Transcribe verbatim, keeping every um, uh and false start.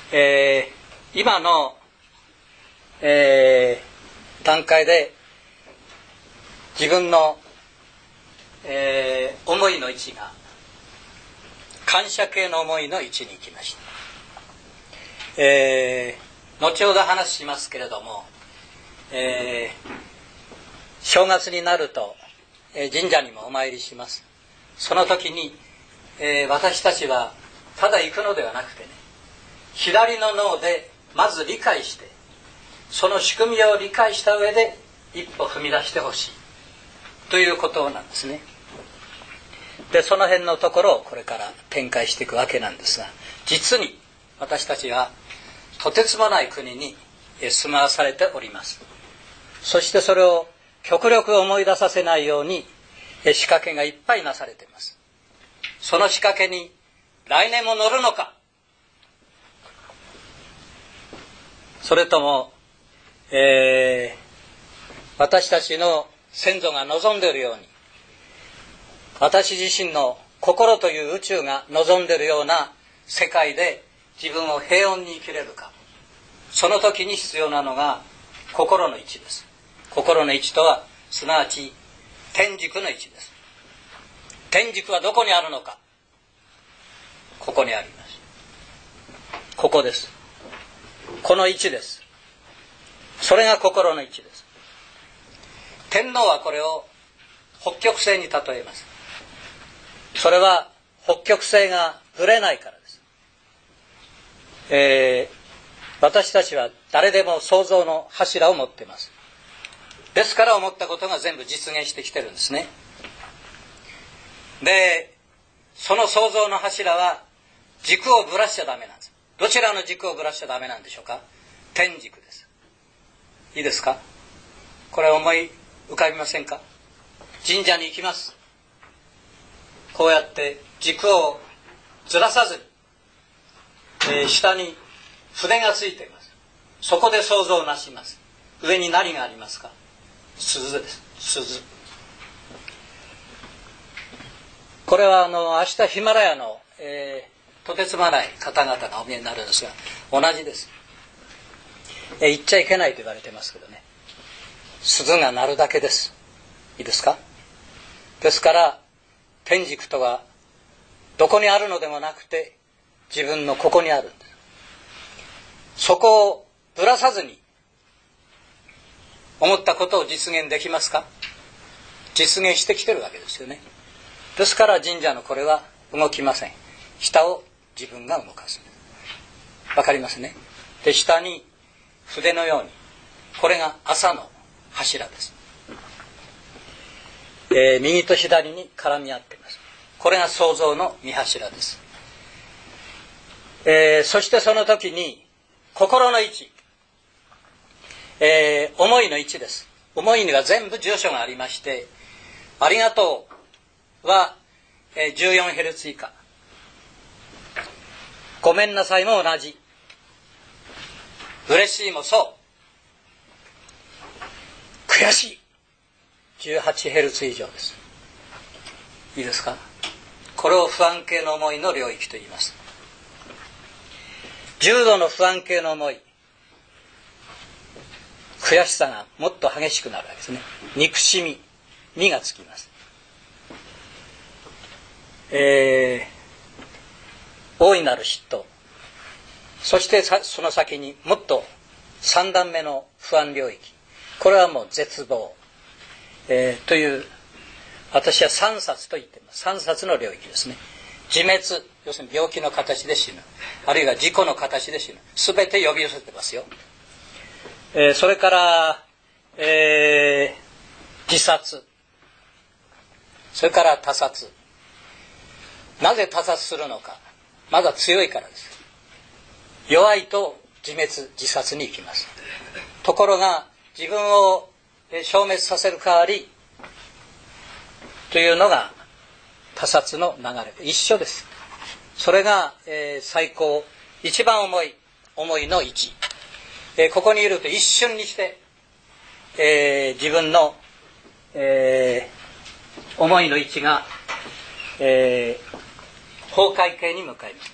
えー、今の、えー、段階で自分の、えー、思いの位置が感謝系の思いの位置に行きました。えー、後ほど話しますけれども、えー、正月になると、えー、神社にもお参りします。その時に、えー、私たちはただ行くのではなくてね、左の脳でまず理解して、その仕組みを理解した上で一歩踏み出してほしいということなんですね。で、その辺のところをこれから展開していくわけなんですが、実に私たちはとてつもない国に住まわされております。そしてそれを極力思い出させないように仕掛けがいっぱいなされています。その仕掛けに来年も乗るのか、それとも、えー、私たちの先祖が望んでいるように、私自身の心という宇宙が望んでいるような世界で自分を平穏に生きれるか。その時に必要なのが心の位置です。心の位置とはすなわち天軸の位置です。天軸はどこにあるのか。ここにあります。ここです。この位置です。それが心の位置です。天皇はこれを北極星に例えます。それは北極星がぶれないからです。えー、私たちは誰でも想像の柱を持っています。ですから思ったことが全部実現してきてるんですね。で、その想像の柱は軸をぶらしちゃダメなんです。どちらの軸をぶらしちゃダメなんでしょうか。天軸です。いいですか。これ思い浮かびませんか。神社に行きます。こうやって軸をずらさずに、えー、下に筆がついています。そこで想像をなします。上に何がありますか。鈴です。鈴。これはあの明日ヒマラヤの、えー、とてつもない方々がお見えになるんですが、同じです。えー、言っちゃいけないと言われてますけどね、鈴が鳴るだけです。いいですか。ですから天軸とはどこにあるのでもなくて、自分のここにあるんです。そこをぶらさずに思ったことを実現できますか。実現してきてるわけですよね。ですから神社のこれは動きません。下を自分が動かす。わかりますね。で、下に筆のように、これが朝の柱です。えー、右と左に絡み合っています。これが創造の御柱です。えー、そしてその時に心の位置、えー、思いの位置です。思いには全部住所がありまして、ありがとうは、えー、じゅうよんヘルツ以下、ごめんなさいも同じ、嬉しいもそう、悔しいじゅうはちヘルツ以上です。いいですか。これを不安系の思いの領域と言います。重度の不安系の思い、悔しさがもっと激しくなるわけですね。憎しみ、みがつきます。えー、大いなる嫉妬、そしてその先にもっとさん段目の不安領域、これはもう絶望、えー、という、私は三殺と言っています。三殺の領域ですね。自滅、要するに病気の形で死ぬ、あるいは事故の形で死ぬ、すべて呼び寄せてますよ。えー、それから、えー、自殺、それから他殺。なぜ他殺するのか。まだ強いからです。弱いと自滅自殺に行きます。ところが自分を消滅させる代わりというのが他殺の流れで一緒です。それが、えー、最高一番重い思いの位置、えー、ここにいると一瞬にして、えー、自分の、えー、思いの位置が、えー、崩壊形に向かいます。